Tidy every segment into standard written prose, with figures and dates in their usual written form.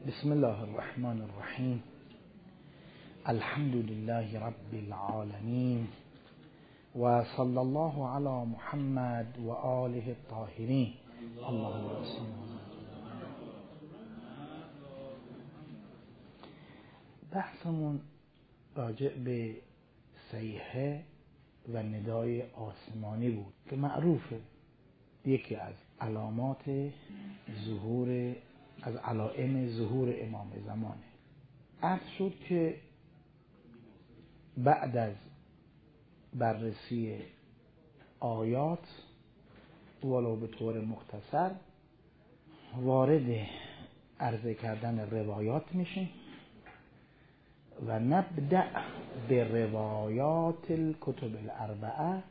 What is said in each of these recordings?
بسم الله الرحمن الرحیم. الحمد لله رب العالمین و صلی الله علی محمد و آله الطاهرین. اللهم صل. بحثمون راجع به صیحه و ندای آسمانی بود که معروفه، یکی از علامات ظهور، از علائم ظهور امام زمانه. عرض شد که بعد از بررسی آیات ولو به طور مختصر وارد عرض کردن روایات میشیم و نبدأ به روایات الکتب الاربعه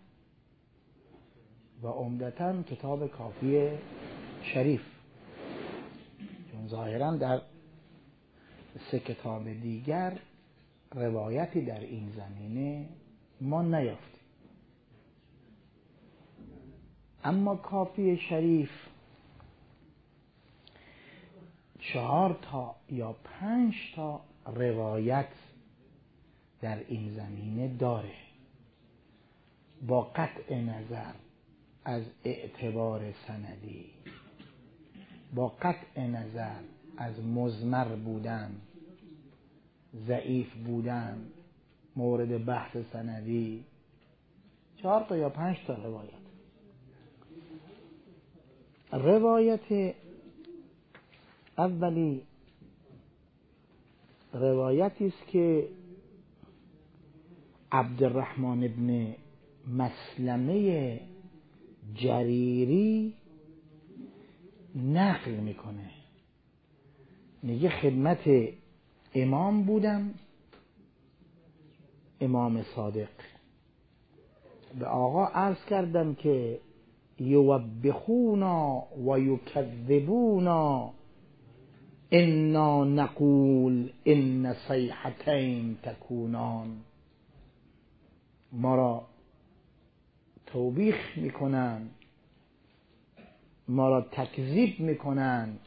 و عمدتاً کتاب کافی شریف، چون ظاهراً در 3 کتاب دیگر روایتی در این زمینه ما نیافتیم. اما کافی شریف 4 تا یا 5 تا روایت در این زمینه داره، با قطع نظر از اعتبار سندی، با قطع نظر از مضمر بودن، ضعیف بودن، مورد بحث سندی. 4 تا یا 5 تا روایت. روایت اولی روایتی است که عبدالرحمن ابن مسلمه جریری نقل میکنه، میگه خدمت امام بودم، امام صادق، به آقا عرض کردم که یوبخونا و یکذبونا انا نقول ان صیحتین تکونان. ما را توبیخ میکنند، ما را تکذیب میکنند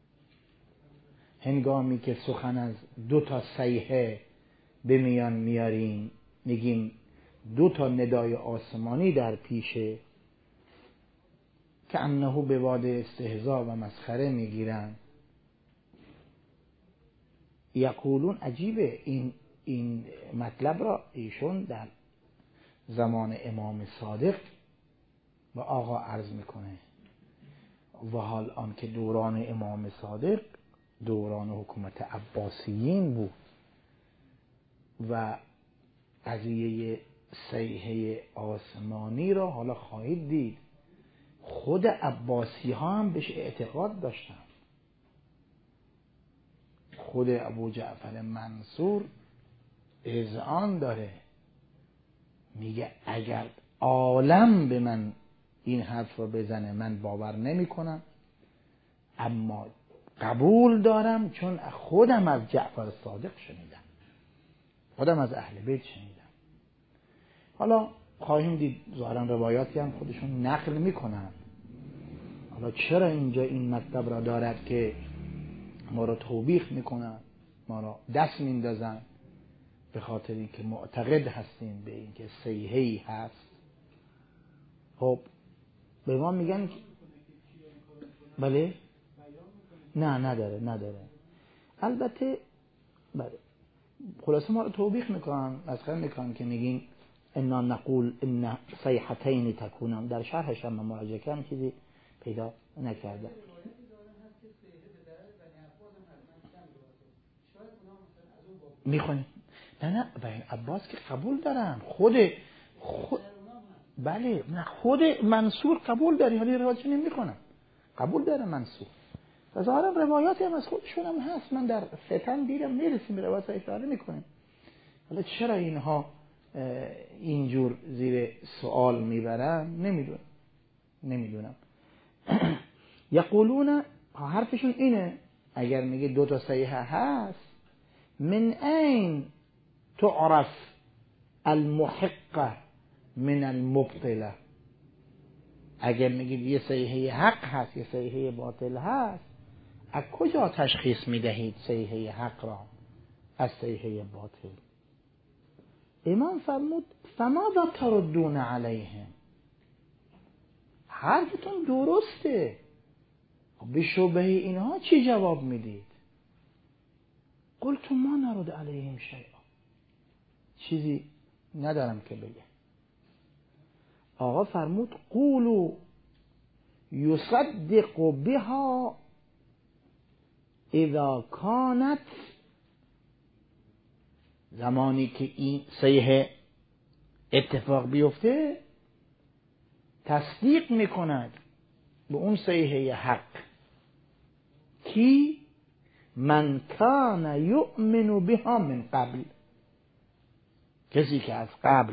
هنگامی که سخن از 2 تا صیحه به میان میاریم، میگیم 2 تا ندای آسمانی در پیشه که انه به باد استهزاء و مسخره میگیرن. یقولون، عجیبه، این مطلب را ایشون در زمان امام صادق با آقا عرض میکنه و حال آن که دوران امام صادق دوران حکومت عباسیین بود و قضیه صیحه آسمانی را حالا خواهید دید خود عباسی ها هم بهش اعتقاد داشتن. خود ابو جعفر منصور اذعان داره، میگه اگر عالم به من این حرف رو بزنه من باور نمی کنم، اما قبول دارم چون خودم از جعفر صادق شنیدم، خودم از اهل بیت شنیدم. حالا خواهیم دید ظاهرا روایاتی هم خودشون نقل میکنن. حالا چرا اینجا این مطلب را دارد که ما را توبیخ میکنن، ما را دست میندازن؟ به خاطر اینکه معتقد هستیم به اینکه صیحه‌ای هست. خب به ما میگن بله، نه نداره. البته بله، خلاصه ما رو توبیخ میکنن، مسخره میکنن که میگیم انا نقول ان صیحتین تکونان. در شرحش هم مراجعه کردم چیزی پیدا نکردم. میخونیم نه ببین عباس که قبول دارن، خود بله، نه خود منصور قبول داره، حالی روایتش نمیخونم، قبول داره منصور. و ظاهرا روایاتی هم از خودشون هم هست، من در فتن دیدم، میرسیم به روایت اشاره میکنیم. حالا چرا اینها اینجور زیر سوال میبرن نمیدونم. یقولون، حرفشون اینه، اگر میگه 2 تا صحیحه هست، من این تعرف المحقه من المبطله. اگر میگید یه صحیحه حق هست یه صحیحه باطل هست، از کجا تشخیص میدهید صیحه حق را از صیحه باطل؟ امام فرمود فماذا تردون علیهم، حرفتون درسته، به شبهه اینها چی جواب میدید؟ قلت ما نرد علیهم شیئا، چیزی ندارم که بگم. آقا فرمود قولوا یصدق بها اذا کانت، زمانی که این صیحه اتفاق بیفته تصدیق میکند به اون صیحه حق کی؟ من کان یؤمن بها من قبل، کسی که از قبل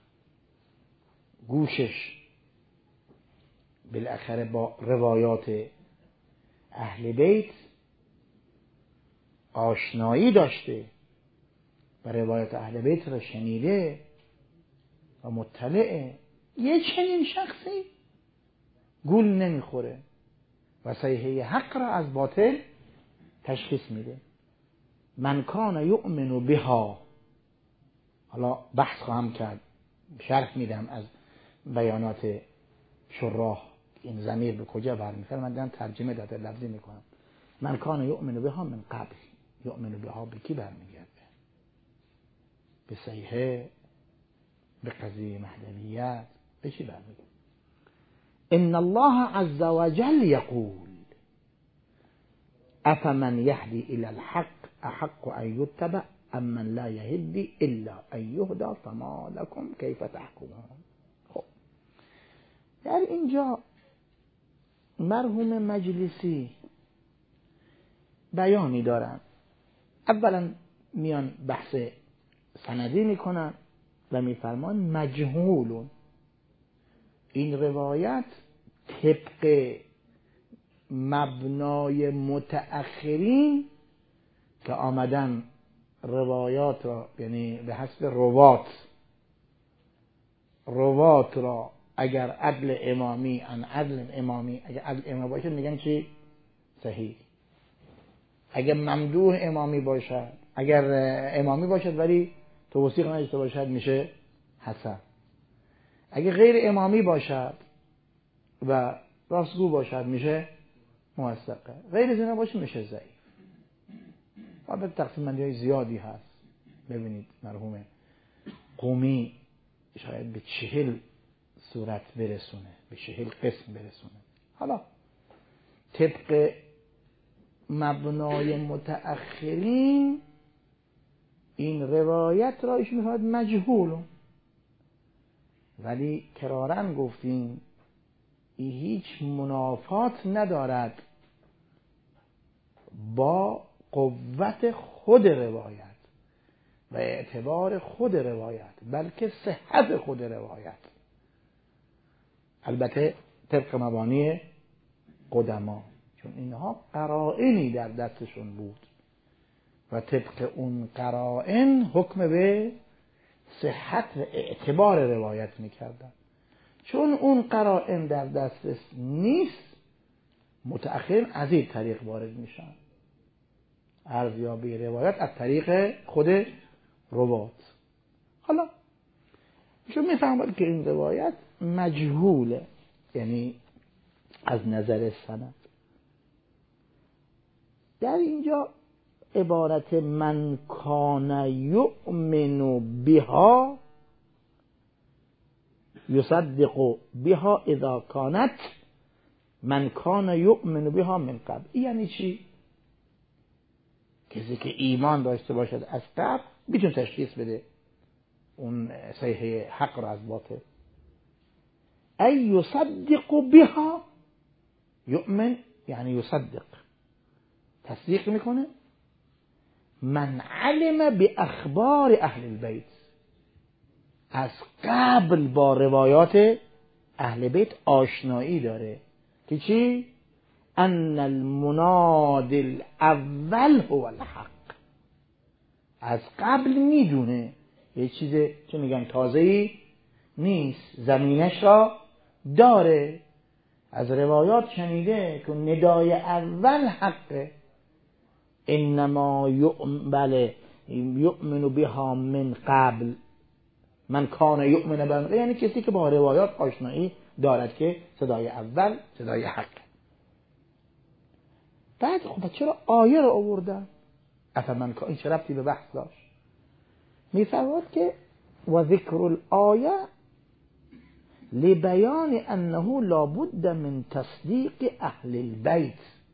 گوشش بالاخره با روایات اهل بیت آشنایی داشته و روایات اهل بیت را شنیده و مطلعه، یه چنین شخصی گول نمیخوره و صیحه حق را از باطل تشخیص میده. من کان یؤمن بها، حالا بحث خواهم کرد، شرح میدم از بیانات شراح این ضمیر به کجا برمیخوره، من دارم ترجمه داده لفظی میکنم. من کان یؤمن بها من قبل، یؤمن بها به کی برمیگرده؟ به صیحه، به قضیه مهدویت، به چی برمیگرده؟ ان الله عز وجل یقول افمن یهدی الی الحق احق ان یتبع ام من لا یهدی الا ان یهدی فما لکم کیف تحکمون. خب در اینجا مرحوم مجلسی بیانی دارن. اولا میان بحث سندی میکنن و میفرمان مجهولون، این روایت طبق مبنای متأخرین که آمدن روایات را، یعنی به حسب روات را اگر عدل امامی ان عدل امامی، اگر عدل امامی باشه میگن چی؟ صحیح. اگر ممدوح امامی باشد، اگر امامی باشد ولی توثیق نداشته باشد میشه حسن. اگر غیر امامی باشد و راستگو باشد میشه موثقه، غیر از اینا باشه میشه ضعیف. البته تقسیم بندی های زیادی هست. ببینید مرحوم قمی شاید به 40 صورت برسونه، به 40 قسم برسونه. حالا طبق مبنای متأخرین این روایت را ایشون می‌فرماید مجهول، ولی کرارن گفتیم این هیچ منافات ندارد با قوت خود روایت و اعتبار خود روایت، بلکه صحت خود روایت. البته طبق مبانی قدما، چون اینها قرائنی در دستشون بود و طبق اون قرائن حکم به صحت و اعتبار روایت میکردن. چون اون قرائن در دستش نیست، متأخرین از این طریق وارد میشن، ارزیابی روایت از طریق خود روات. حالا چون میفهمید که این روایت مجهوله، یعنی از نظر سند. در اینجا عبارت من کان یؤمن بها یصدق بها اذا کانت من کان یؤمن بها من قبل، یعنی چی؟ کسی که ایمان داشته باشد از قبل میتونه تشخیص بده اون صحیح حق را از باطل. ای یصدق بها، یؤمن یعنی یصدق، تصدیق میکنه. من علم به اخبار اهل البیت، از قبل با روایات اهل بیت آشنایی داره که چی؟ ان المناد الاول هو الحق، از قبل میدونه یه چیز چه میگن تازه‌ای نیست، زمینش را داره. از روایات شنیده که ندای اول حقه، انما یؤمن بها من قبل من کان یؤمن بها، یعنی کسی که با روایات آشنایی دارد که صدای اول صدای حقه. بعد خب چرا آیه رو آوردن؟ افمن کان، این چه ربطی به بحث داشت؟ میفرماد که و ذکر الآیه لبیان انه لابد من تصدیق اهل البیت.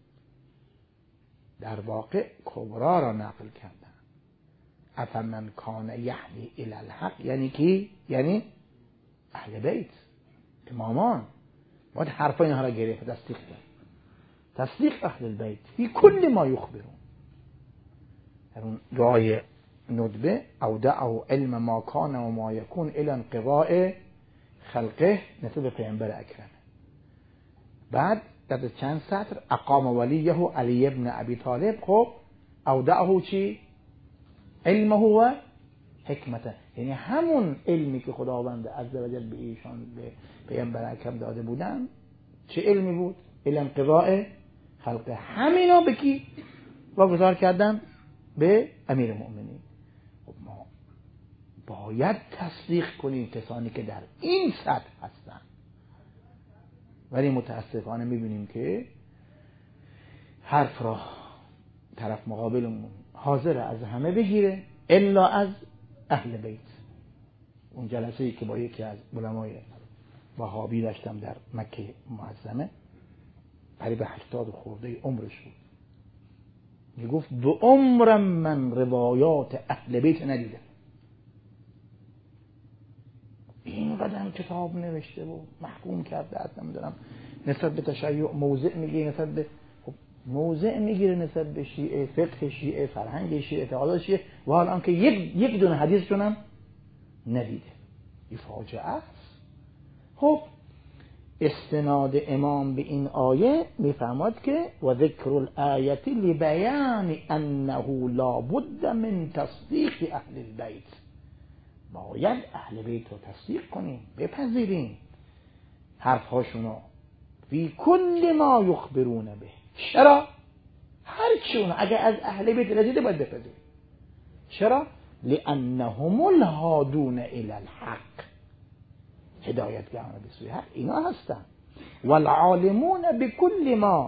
در واقع کبرا را نقل کردن. افمن کان یهدی الی الحق، یعنی کی؟ یعنی اهل بیت، امامان. باید حرف اینها را گرفت، تصدیق کرد. تصدیق اهل البیت فی کل ما یخبرون. در اون دعای ندبه اودعه علم ما کان و ما یکون الی انقضاء خلقه، نسبت به پیامبر اکرم. بعد در چند سطر اقام ولیه علی ابن ابی طالب. خب اودعه چی؟ علمه و حکمته، یعنی همون علمی که خداوند عزوجل به ایشان به پیامبر اکرم داده بودن. چه علمی بود؟ الی انقضاء خلقه. همینا به کی واگذار کردن؟ به امیر المؤمنین. خب ما باید تصدیق کنیم کسانی که در این سطح هستن، ولی متاسفانه میبینیم که حرف را طرف مقابلمون حاضر از همه بگیره الا از اهل بیت. اون جلسه‌ای که با یکی از علمای وهابی داشتم در مکه معظمه، قریب 80 خورده عمرش بود، میگفت به عمرم من روایات اهل بیت ندیدم. این قدم کتاب نوشته و محکوم کرده، از نمیدونم نسبت به تشیع موضع میگیره، نسبت به موضع میگیره نسبت به شیعه، فقه شیعه، فرهنگ شیعه، اعتقادات شیعه، و حالا که یک دونه حدیثشون هم ندیده. این فاجعه است. خب استناد امام به این آیه میفهمد که و ذکر الآیه لبیان انه لا بد من تصدیق اهل البیت. باید اهل بیت رو تصدیق کنیم، بپذیریم حرفهاشونو فی کل ما یخبرون به. چرا؟ هر چون اگه از اهل بیت رسیده باید بپذیریم. چرا؟ لانهم الهادون الی الحق، هدایتگران به سوی حق اینا هستن. والعالمون بكل ما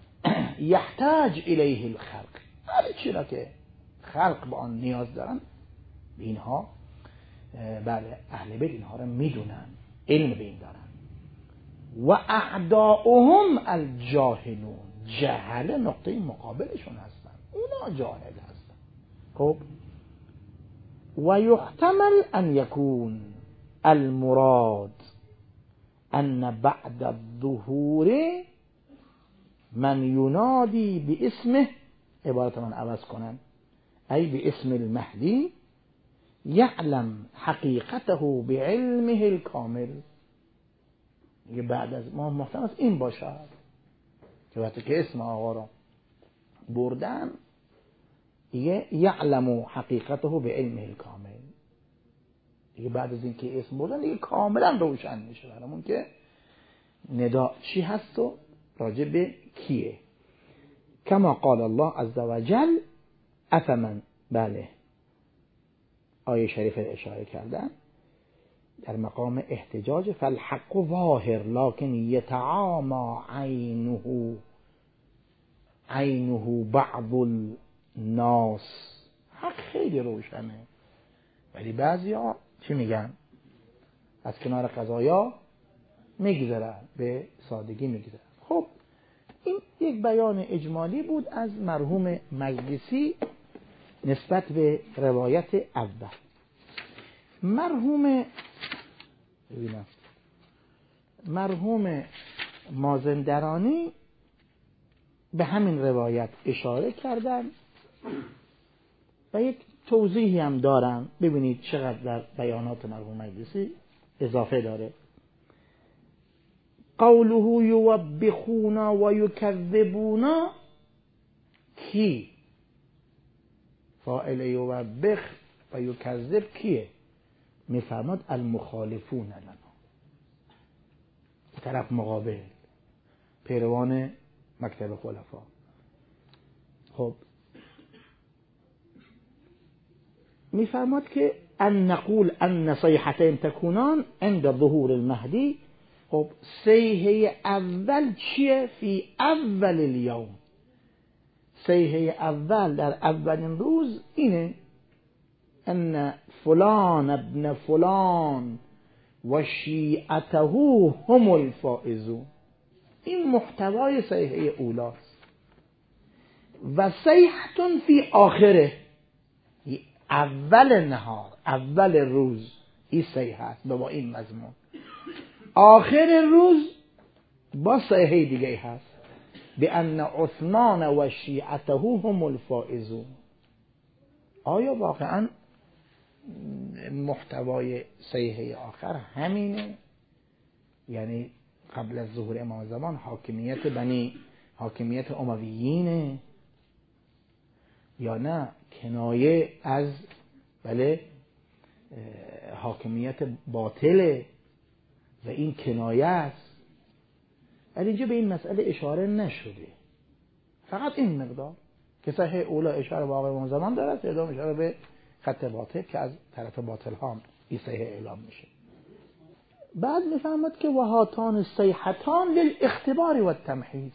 یحتاج الیه الخلق، هر چیزی که خلق با آن نیاز دارن اینها، بله اهل بیت اینها رو میدونن، علم به این دارن. و اعداؤهم الجاهلون، جهل نقطه مقابلشون هستن، اونا جاهل هستن. خب و یحتمل ان یکون المراد ان بعد الظهور من ینادی باسمه، عبارت من عوض کنن، ای باسم المهدی یعلم حقیقته بعلمه الکامل. یه بعد از ما محتمل است این باشد که وقتی که اسم آقا را بردن یه یعلم حقیقته بعلمه الکامل، دیگه بعد از این که اسم بردن دیگه کاملا روشن میشه برامون که ندا چی هست و راجع به کیه. کما قال الله عز وجل افمن، بله آیه شریفه اشاره کردن در مقام احتجاج، فالحق ظاهر لكن یتعامی عینه بعض الناس. حق خیلی روشنه ولی بعضیا چی میگن؟ از کنار قضایا میگذرن، به سادگی میگذرن. خب این یک بیان اجمالی بود از مرحوم مجلسی نسبت به روایت اول. مرحوم مازندرانی به همین روایت اشاره کردن و یک توضیحی هم دارن. ببینید چقدر در بیانات مرحوم مجلسی اضافه داره. قوله یوبخونا و یکذبونا، کی؟ فاعل یوبخ و یکذب کیه؟ میفرماد المخالفون لنا، طرف مقابل. پیروان مکتب خلفا. خب میفرماد که ان نقول ان صیحتین تکونان عند ظهور المهدی. خب صیحه اول چیه؟ فی اول الیوم، صیحه اول در اولین روز اینه ان فلان ابن فلان و شیعته هم الفائزون. این محتوای صیحه اولاست. و صیحتون فی آخره، اول نهار، اول روز این صیحه است با این مضمون. آخر روز با صیحه دیگه هست بأن عثمان و شیعته هم الفائزون. آیا واقعا محتوای صیحه آخر همینه؟ یعنی قبل از ظهور امام زمان حاکمیت امویینه یا نه کنایه از حاکمیت باطله و این کنایه است؟ ولی اینجا به این مسئله اشاره نشده، فقط این مقدار که صحیح اولا اشاره به آقای امام زمان دارد، سوم اشاره به خط باطل که از طرف باطل ها این صحیح اعلام میشه. بعد میفهمد که وهاتان الصیحتان للاختبار و التمحیص.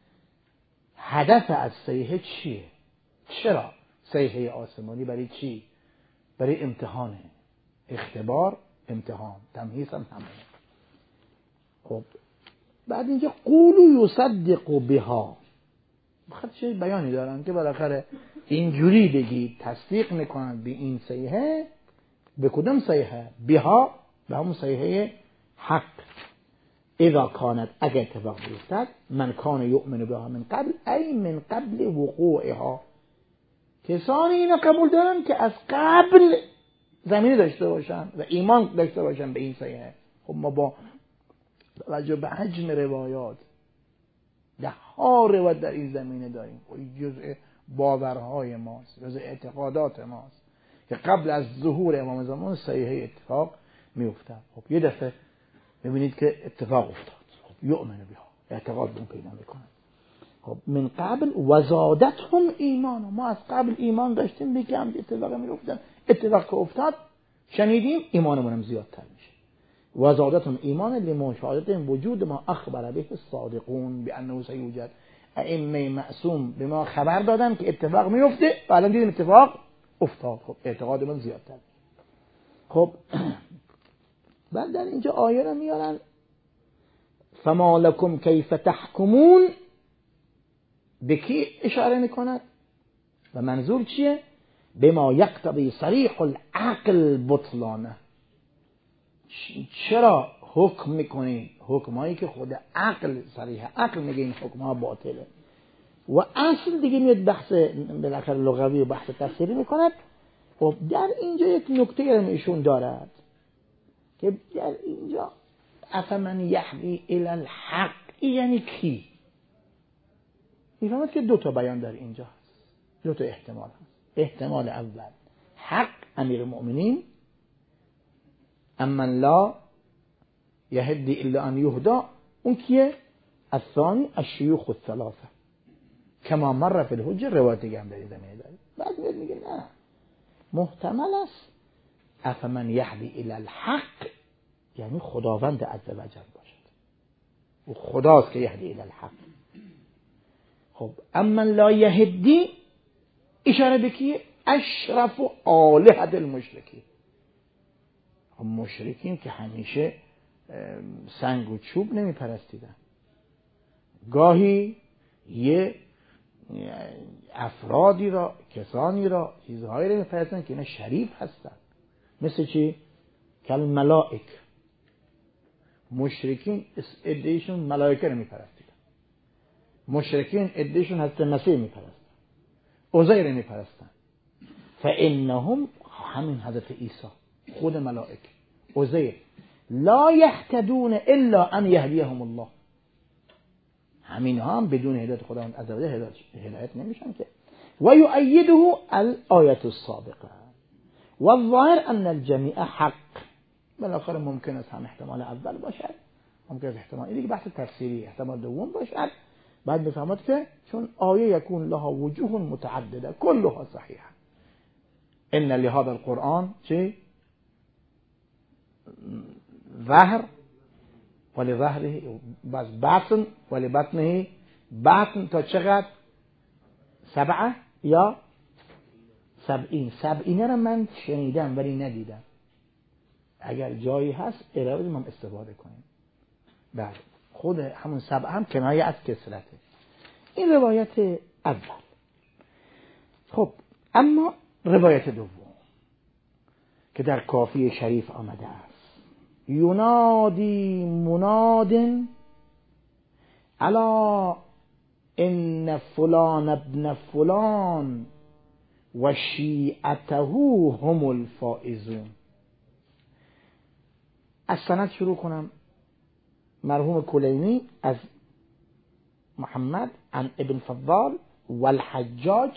هدف از صیحه چیه؟ چرا صیحه آسمانی؟ برای چی؟ برای امتحانه. اختبار، امتحان، تمحیص هم همونه. خب بعد اینجا قولو یصدق بها، بخاطر چه بیانی دارن که بالاخره اینجوری بگید تصدیق میکنند به این صیحه. به کدوم صیحه؟ بها، به همون صیحه حق. اذا کانت، اگر اتفاق بیفتد، من کان یؤمن بها من قبل ای من قبل وقوعها، کسانی اینو قبول دارن که از قبل زمینه داشته باشن و ایمان داشته باشن به این صیحه. خب ما با توجه به حجم روایات ده ها روایت در این زمینه داریم، جزء باورهای ماست، جزء اعتقادات ماست که قبل از ظهور امام زمان صحیحه اتفاق میافتاد. خب یه دفعه میبینید که اتفاق افتاد، خب یؤمن بها، اعتقاد بون پیدا میکنه. خب من قبل وزادتهم ایمان، ما از قبل ایمان داشتیم بگم اتفاق میافتاد، اتفاق که افتاد شنیدیم ایمانمون هم زیادتر میشه. وزادتهم ایمان لمشاهده وجود ما اخبر به الصادقون بانه سیوجد. ائمه معصوم به ما خبر دادن که اتفاق میفته و الان دیدیم اتفاق افتاد. خب اعتقادمون زیادتر. خب بعد در اینجا آیه رو میارن فما لکم کیف تحکمون، به کی اشاره میکند و منظور چیه؟ بما یقتضی صریح العقل بطلانه. چرا حکم میکنین حکمایی که خود عقل صریح عقل میگه این حکمها باطله؟ و اصل دیگه میاد بحث بالاخره لغوی و بحث تفسیری میکند. خب در اینجا یک نکته رو ایشون دارد که در اینجا افمن یهدی الی الحق، یعنی کی؟ میفهمد که دو تا بیان در اینجا هست، دو تا احتمال هست. احتمال اول حق امیر المؤمنین، اما لا یهدی الا ان یهدا، اون کیه؟ الثانی الشیوخ الثلاثه کما مر فی الحجه، روایت دیگه هم در این زمینه داره. بعد میگه نه، محتمل است افمن یهدی الی الحق یعنی خداوند عزوجل باشد، و خداست که یهدی الی الحق. خب اما لا یهدی اشاره به کیه؟ اشرف آلهة المشرکین. مشرکین که همیشه سنگ و چوب نمی پرستیدن، گاهی یه افرادی را، کسانی را، چیزهایی را می پرستن که اینا شریف هستن. مثل چی؟ کل ملائک. مشرکین ادعیشون ملائکه رو می پرستیدن، مشرکین ادعیشون حضرت مسیح می پرستن، عزیر می پرستن. فانهم، همین حضرت عیسی، خود ملائک، عزیر، لا یهتدون الا ان یهدیهم الله. همین هم بدون هدایت خداوند عزوجل هدایت نمیشن که. و یؤیده الآیه السابقه و الظاهر ان الجمیع حق. بالاخره ممکن است هم احتمال اول باشد ممکن است احتمال این دیگه بحث تفسیری احتمال دوم باشد. بعد بفهمید که چون آیه یکون لها وجوه متعدده كلها صحیحه. ان لهذا القرآن چه ظهر ولظهره بس باطن ولبطنه باطن تا چقدر 7 یا 70 را من شنیدم ولی ندیدم. اگر جایی هست ارائه ما استفاده کنیم. بله خود همون 7 هم کنایه از کثرته. این روایت اول. خب اما روایت دوم که در کافی شریف آمده است: ینادی مناد الا ان فلان ابن فلان و شیعته هم الفائزون. از سند شروع کنم. مرحوم کلینی از محمد عن ابن فضال والحجاج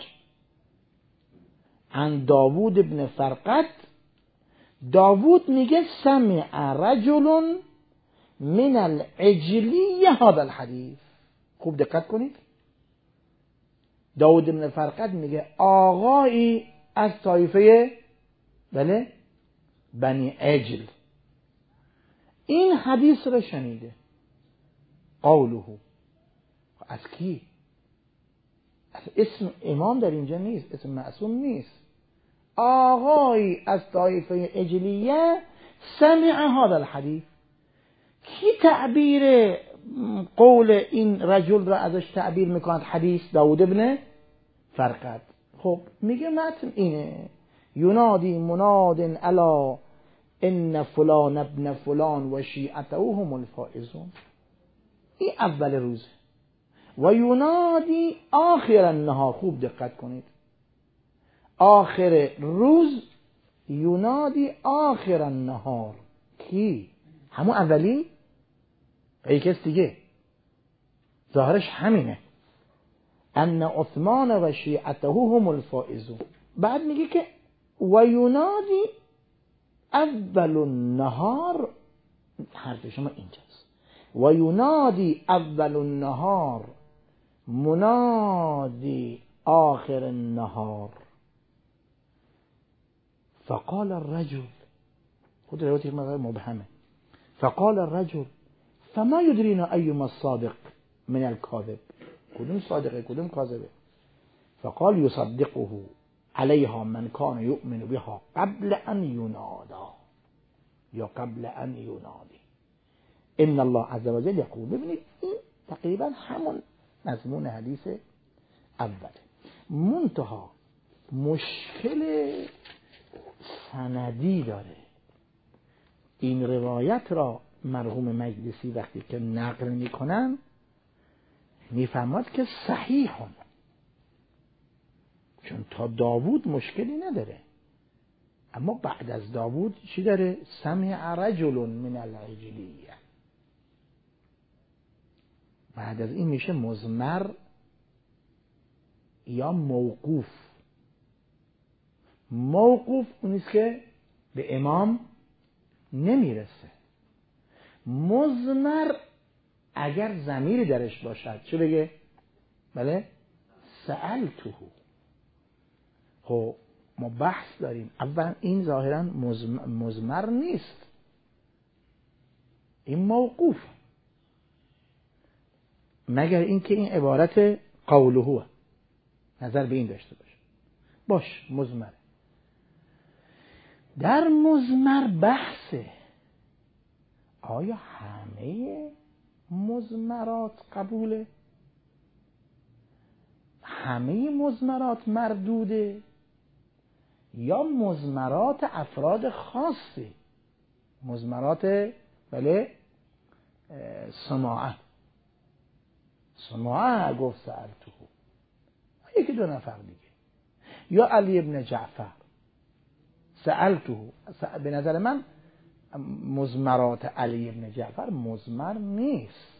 عن داوود ابن فرقد. داوود میگه سمع رجل من العجلی هذا الحدیث. خوب دقت کنید. داوود ابن فرقد میگه آقایی از طایفه بله بنی عجل این حدیث رو شنیده. قوله از کی؟ اسم امام در اینجا نیست، اسم معصوم نیست. آقایی از طایفه عجلیه سمع هذا الحدیث. کی تعبیر قول این رجل را ازش تعبیر میکند؟ حدیث داوود ابن فرقد. خب میگه متن اینه: ینادی مناد الا ان فلان ابن فلان و شیعته هم الفائزون. این اول روز. و ینادی آخر النهار. خوب دقت کنید. آخر روز ینادی آخر النهار. کی؟ همون اولی؟ ای کس دیگه؟ ظاهرش همینه. ان عثمان و شیعته هم الفائزون. بعد میگه که و ینادی اول النهار. حرف شما اینجاست. و ینادی اول النهار منادی آخر النهار. فقال الرجل. خود روایت مبهمه. فقال الرجل فما يدرينا أيما الصادق من الكاذب. کدوم صادقه کدوم کاذبه؟ فقال يصدقه عليها من كان يؤمن بها قبل أن ينادى یا قبل أن ينادي ان الله عز وجل يقول. ببینید این تقریبا همون مضمون حدیث اوله. منتها مشکل سندی داره. این روایت را مرحوم مجلسی وقتی که نقل میکنن میفهمد که صحیحون، چون تا داوود مشکلی نداره. اما بعد از داوود چی داره؟ سمع رجل من العجلیه. بعد از این میشه مضمر یا موقوف. موقوف اونیست که به امام نمیرسه. مضمر اگر ضمیری درش باشد چه بگه؟ بله سألته. خب ما بحث داریم. اولا این ظاهرا مضمر نیست، این موقوف، مگر اینکه این عبارت قوله نظر به این داشته باش مضمر. در مضمر بحثه آیا همه مضمرات قبوله؟ همه مضمرات مردوده؟ یا مضمرات افراد خاصه؟ مضمرات بله سماعه گفت سألته، یکی دو نفر دیگه. یا علی ابن جعفر سألته. به نظر من مضمرات علی ابن جعفر مضمر نیست.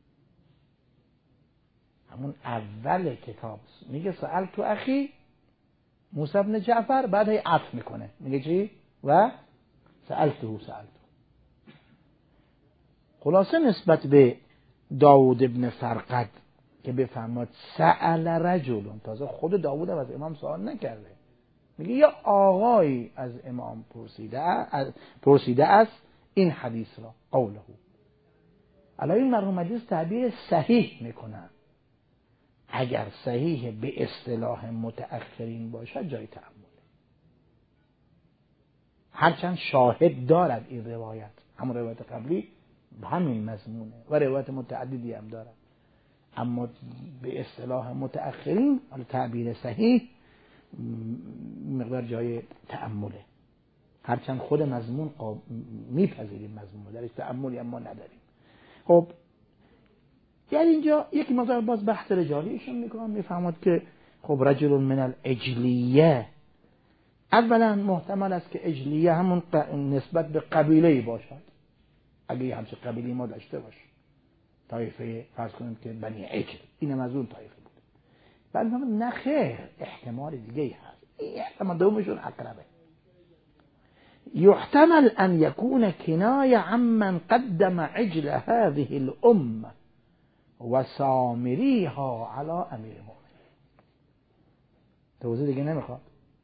همون اول کتاب میگه سألتو اخی موسی ابن جعفر، بعد هی عطف میکنه میگه چی؟ و سألته. خلاصه نسبت به داود ابن فرقد که بفرماد سأل رجل، تازه خود داود از امام سوال نکرده، میگه یا آقایی از امام پرسیده است این حدیث را، قوله. الان این مرحوم حدیث تعبیر صحیح میکنن، اگر صحیح به اصطلاح متأخرین باشد جای تأمل، هرچند شاهد دارد این روایت، همون روایت قبلی همین مضمونه و روایت متعددی هم دارد، اما به اصطلاح متأخرین تعبیر صحیح مقدار جای تأمله، هرچند خود مضمون میپذیریم مضمون درش تأملی اما نداریم. خب یعنی اینجا یک مقدار باز بحث رجالی ایشون میکنم، میفهمد که خب رجل من الاجلیه، اولا محتمل است که اجلیه همون نسبت به قبیله‌ای باشد، اگه همچه قبیلی ما داشته باشه، طایفه فرض کنیم که بنی عجل، اینم از اون طایفه بود، بعد هم نخیر احتمال دیگه هست، این احتمال دومشون اقربه، يحتمل أن يكون كناية عمن قدم عجل هذه الأمة وسامريها على أمير المؤمنين. توضیح دیگه نمیخواد،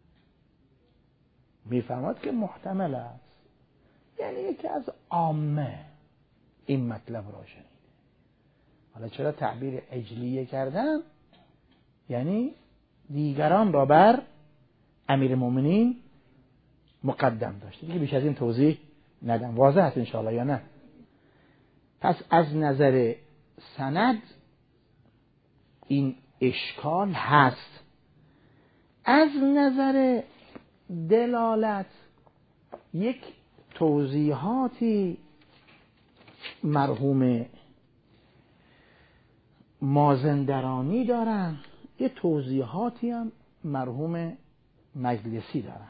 میفهمد که محتمل است، یعنی یکی از عامه این مطلب را شنیده. حالا چرا تعبیر عجلیه کردن؟ یعنی دیگران را بر امیر المؤمنین مقدم داشته، دیگه بیش از این توضیح ندم، واضح هست انشاءالله یا نه؟ پس از نظر سند این اشکال هست، از نظر دلالت یک توضیحاتی مرحوم مازندرانی دارن، یه توضیحاتی هم مرحوم مجلسی دارن.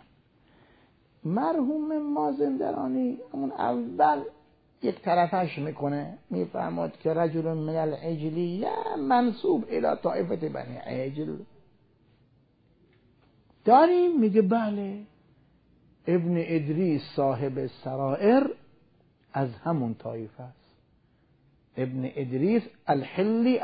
مرحوم مازندرانی اون اول یک طرفش میکنه، میفهمد که رجل من العجلیه منصوب الى طائفه بنی عجل داریم، میگه بله ابن ادریس صاحب سرائر از همون طایفه است، ابن ادریس الحلی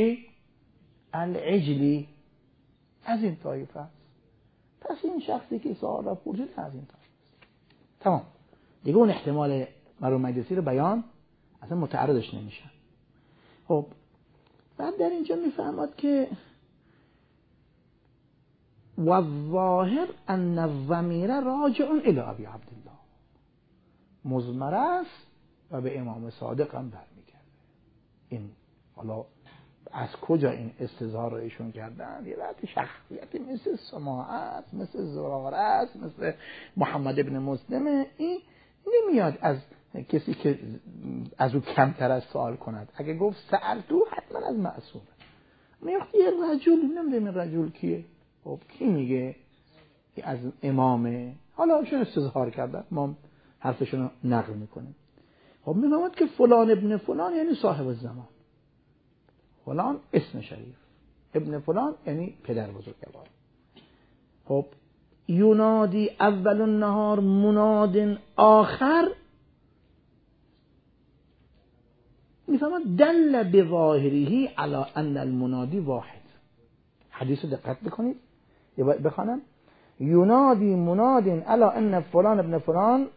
العجلی از این طایفه است، پس این شخصی که سوالا پرسید از این طایفه است. تمام دیگه اون احتمال مرحوم مجلسی رو بیان اصلا متعرضش نمیشن. خب بعد در اینجا میفهمد که والظاهر ان الضمیر راجع الی ابی عبدالله، مضمر است و به امام صادق هم برمیگرده. این حالا از کجا این استظهار رو ایشون کردن؟ یه وقتی شخصیتی مثل سماعت، مثل زراره است، مثل محمد ابن مسلم، این نمیاد از کسی که از او کمتر از سوال کند. اگه گفت سألتو حتما از معصومه. میگفت یه رجل، نمیدونم رجل کیه، خب کی میگه از امامه، حالا ایشون استظهار کردن، ما حرفشون رو نقل میکنیم. خب میفهمد که فلان ابن فلان یعنی صاحب الزمان، فلان اسم شریف، ابن فلان یعنی پدر بزرگوار. خب ینادی اول النهار مناد آخر، میفهمد دل بظاهره علی ان المنادی واحد. حدیث دقت بکنید، بخوانم ینادی مناد علی ان فلان ابن فلان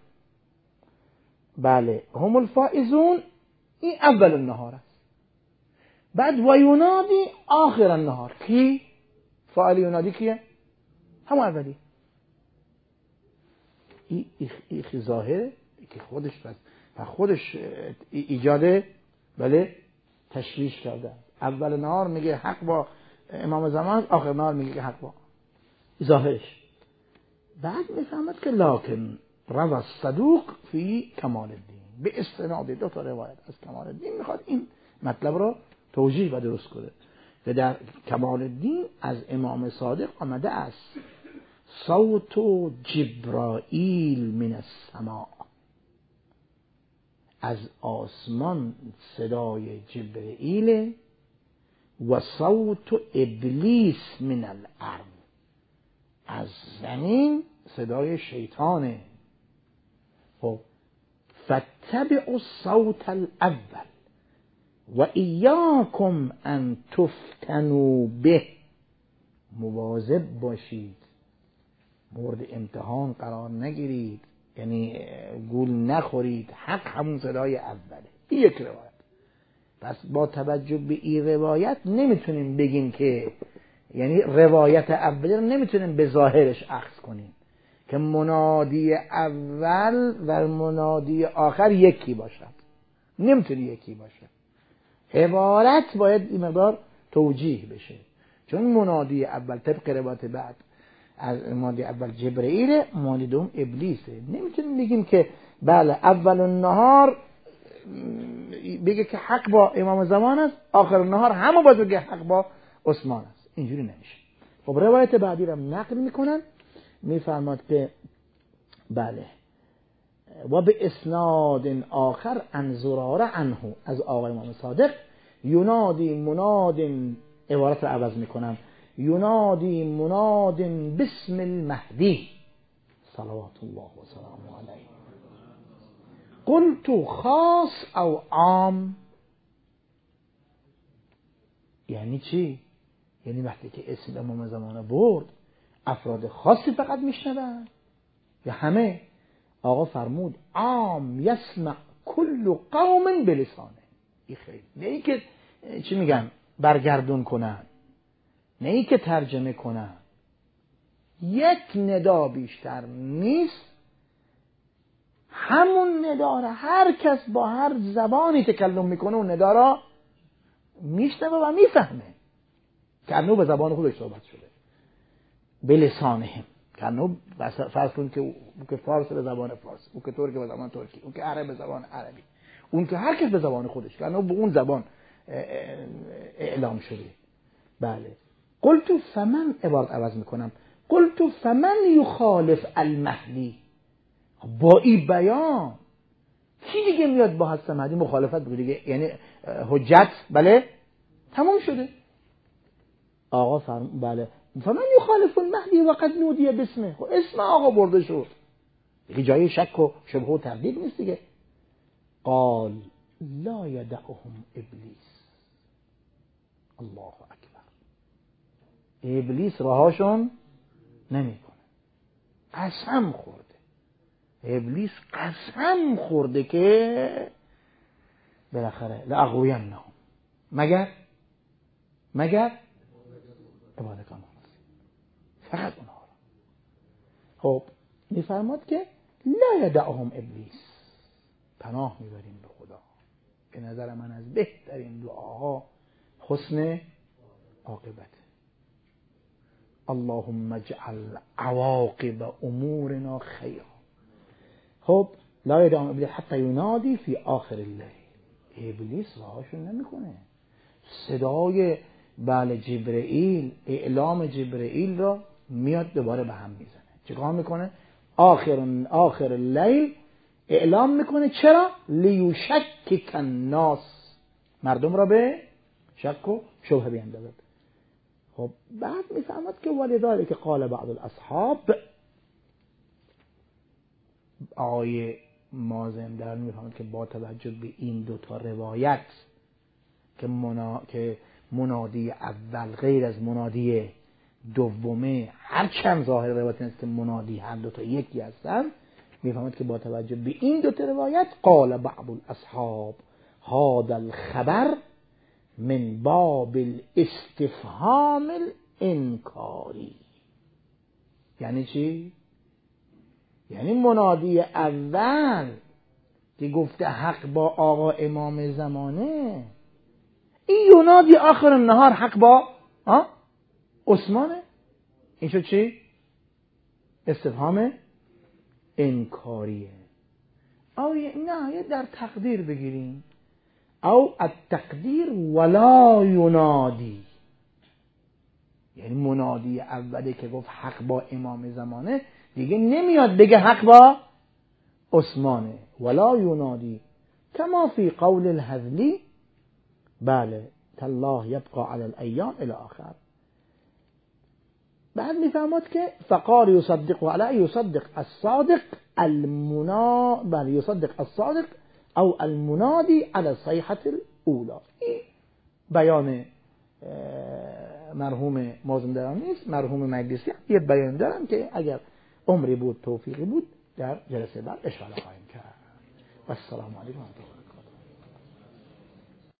بله هم الفائزون، این اول النهار است. بعد و ینادی آخر النهار، کی فاعل ینادی کیه؟ همون اولی. این ظاهره که خودش ایجاد بله تشویش کرده. اول نهار میگه حق با امام زمان، آخر نهار میگه حق با ظاهرش. بعد میفهمد که لکن روى الصدوق فی کمال الدین، به استناد دو تا روایت از کمال الدین میخواد این مطلب رو توجیه و درست کنه که در کمال الدین از امام صادق آمده است صوت جبرائیل من السماء، از آسمان صدای جبرائیل، و صوت ابلیس من الارض، از زمین صدای شیطانه. خب فاتبعوا الصوت الاول و ایاکم ان تفتنوا به. مواظب باشید مورد امتحان قرار نگیرید، یعنی گول نخورید. حق همون صدای اوله. این یک روایت. پس با توجه به این روایت نمیتونیم بگیم که، یعنی روایت اولی رو نمیتونیم به ظاهرش اخذ کنیم که منادی اول و منادی آخر یکی باشد. نمیتونه یکی باشه. عبارت باید این مقدار توجیه بشه، چون منادی اول طبق روایت بعد از منادی اول جبرئیل، منادی دوم ابلیسه. نمیتونیم بگیم که بله اول النهار بگه که حق با امام زمان است، آخر النهار همه باید بگه حق با عثمان است. اینجوری نمیشه. خب روایت بعدی رو نقل میکنن، میفرماد که بله و به اسناد آخر عن زراره عنه، از آقای امام صادق، ینادی مناد، عبارت رو عوض میکنم، ینادی مناد بسم المهدی صلوات الله و سلامه علیه. قلت خاص او عام؟ یعنی چی؟ یعنی وقتی که اسم امام زمان برد افراد خاصی فقط میشنون یا همه؟ آقا فرمود عام یسمع کل قوم بلسانه. این خیلی، نه ای که چی میگن برگردون کنن، نه ای که ترجمه کنن. یک ندا بیشتر نیست، همون ندا را هر کس با هر زبانی تکلم میکنه اون ندا را میشنوه و میفهمه. کنو به زبان خودش صحبت شده، به لسانهم. کنو فرض کن که اون که فارس به زبان فارس، اون که ترک به زبان ترکی، اون که عرب به زبان عربی، اون که هر کس به زبان خودش، کنو به اون زبان اعلام شده. بله. قلت فمن، عبارت عوض میکنم، قلت فمن یخالف المهدی؟ با این بیان کی دیگه میاد با حضرت مهدی مخالفت بگه دیگه؟ یعنی حجت بله تمام شده. آقا بله فمن یخالف المهدی وقد نودی باسمه. اسم آقا برده شد، دیگه جای شک و شبهه و تردید نیست دیگه. قال لا یدعهم ابلیس. الله اکبر. ابلیس راهاشون نمیکنه. قسم خورده، ابلیس قسم خورده که بالاخره لاغوینهم، مگر عبادکان فقط اونها را. خب میفرماد که لا یدعهم ابلیس. پناه میبریم به خدا. به نظر من از بهترین دعاها حسن عاقبت. اللهم اجعل عواقب امورنا خیرا. خب لا یدعهم ابلیس حتی ینادی فی آخر اللیل. ابلیس راهاشون نمیکنه. صدای بله جبرئیل، اعلام جبرئیل را میاد دوباره به هم میزنه. چیکار میکنه؟ آخر اللیل اعلام میکنه. چرا؟ لیشکک الناس، مردم را به شک و شبهه بیندازد. خب بعد میفهمد که ولذلک قال بعض الاصحاب، آقای مازندرانی میفهمد که با توجه به این دوتا روایت که منادی اول غیر از منادی دومه، هر چند ظاهر روایت است که منادی هر دوتا یکی هستن، میفهمد که با توجه به این دوتا روایت قال بعض الاصحاب هذا الخبر من باب الاستفهام الانکاری. یعنی چی؟ یعنی منادی اول که گفته حق با آقا امام زمانه، این ینادی آخر النهار حق با عثمانه. این شد چی؟ استفهام انکاریه. او نه در تقدیر بگیریم، او التقدیر ولا ینادی، یعنی منادی اولی که گفت حق با امام زمانه دیگه نمیاد بگه حق با عثمانه. ولا ینادی کما فی قول الهذلی بله تالله یبقى علی الایام الی آخر. بعد میفهمد که فقال یصدق علی یصدق الصادق یصدق الصادق او المنادی على الصیحة الاولى. این بیان مرحوم مازندرانی نیست، مرحوم مجلسی یه بیان دارم که اگر عمری بود توفیقی بود در جلسه بعد اشاره خواهیم کرد. و السلام علیکم.